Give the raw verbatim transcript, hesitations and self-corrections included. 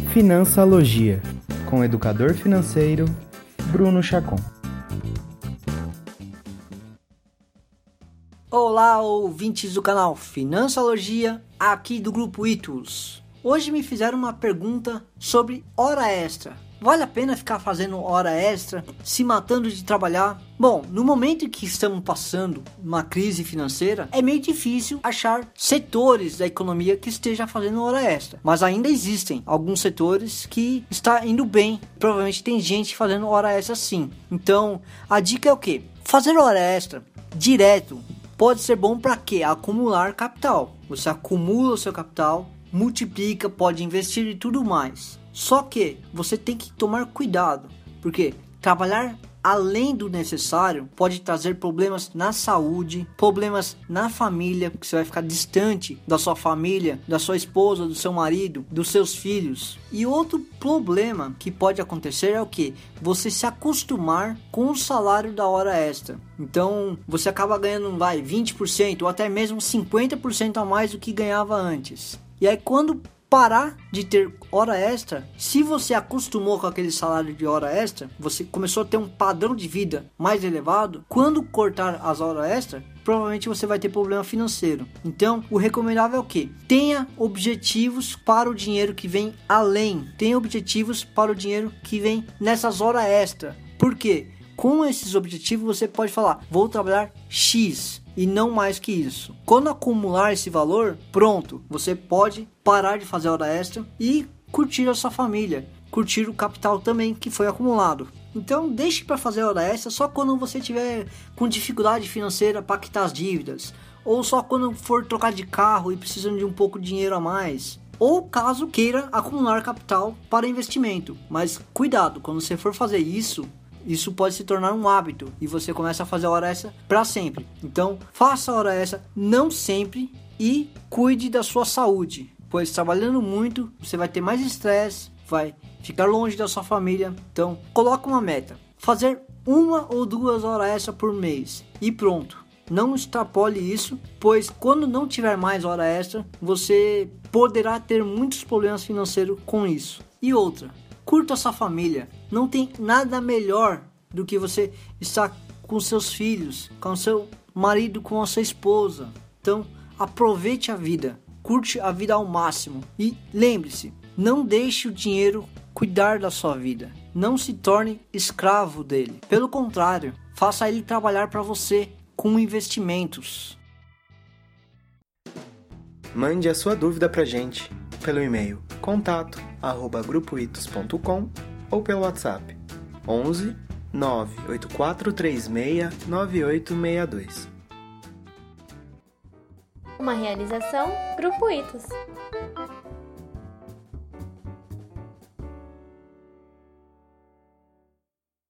Financialogia, com o educador financeiro Bruno Chacon. Olá, ouvintes do canal Financialogia, aqui do Grupo Itus. Hoje me fizeram uma pergunta sobre hora extra. Vale a pena ficar fazendo hora extra, se matando de trabalhar? Bom, no momento em que estamos passando uma crise financeira, é meio difícil achar setores da economia que esteja fazendo hora extra. Mas ainda existem alguns setores que está indo bem. Provavelmente tem gente fazendo hora extra sim. Então, a dica é o quê? Fazer hora extra direto pode ser bom para quê? Acumular capital. Você acumula o seu capital, multiplica, pode investir e tudo mais. Só que você tem que tomar cuidado, porque trabalhar além do necessário pode trazer problemas na saúde, problemas na família, porque você vai ficar distante da sua família, da sua esposa, do seu marido, dos seus filhos. E outro problema que pode acontecer é o que? Você se acostumar com o salário da hora extra. Então você acaba ganhando vai, vinte por cento ou até mesmo cinquenta por cento a mais do que ganhava antes. E aí quando parar de ter hora extra, se você acostumou com aquele salário de hora extra, você começou a ter um padrão de vida mais elevado, quando cortar as horas extra, provavelmente você vai ter problema financeiro. Então, o recomendável é o quê? Tenha objetivos para o dinheiro que vem além. Tenha objetivos para o dinheiro que vem nessas horas extra. Por quê? Com esses objetivos você pode falar, vou trabalhar X e não mais que isso. Quando acumular esse valor, pronto, você pode parar de fazer hora extra e curtir a sua família, curtir o capital também que foi acumulado. Então deixe para fazer hora extra só quando você tiver com dificuldade financeira para quitar as dívidas, ou só quando for trocar de carro e precisando de um pouco de dinheiro a mais, ou caso queira acumular capital para investimento. Mas cuidado, quando você for fazer isso, isso pode se tornar um hábito e você começa a fazer a hora extra para sempre. Então, faça a hora extra não sempre e cuide da sua saúde, pois trabalhando muito você vai ter mais estresse, vai ficar longe da sua família. Então, coloque uma meta: fazer uma ou duas horas extra por mês e pronto. Não extrapole isso, pois quando não tiver mais hora extra, você poderá ter muitos problemas financeiros com isso. E outra, curta a sua família. Não tem nada melhor do que você estar com seus filhos, com seu marido, com a sua esposa. Então, aproveite a vida. Curte a vida ao máximo. E lembre-se, não deixe o dinheiro cuidar da sua vida. Não se torne escravo dele. Pelo contrário, faça ele trabalhar para você com investimentos. Mande a sua dúvida pra gente pelo e-mail contato arroba grupo itus ponto com ou pelo WhatsApp onze nove oito quatro três seis nove oito seis dois. Uma realização Grupo Itus.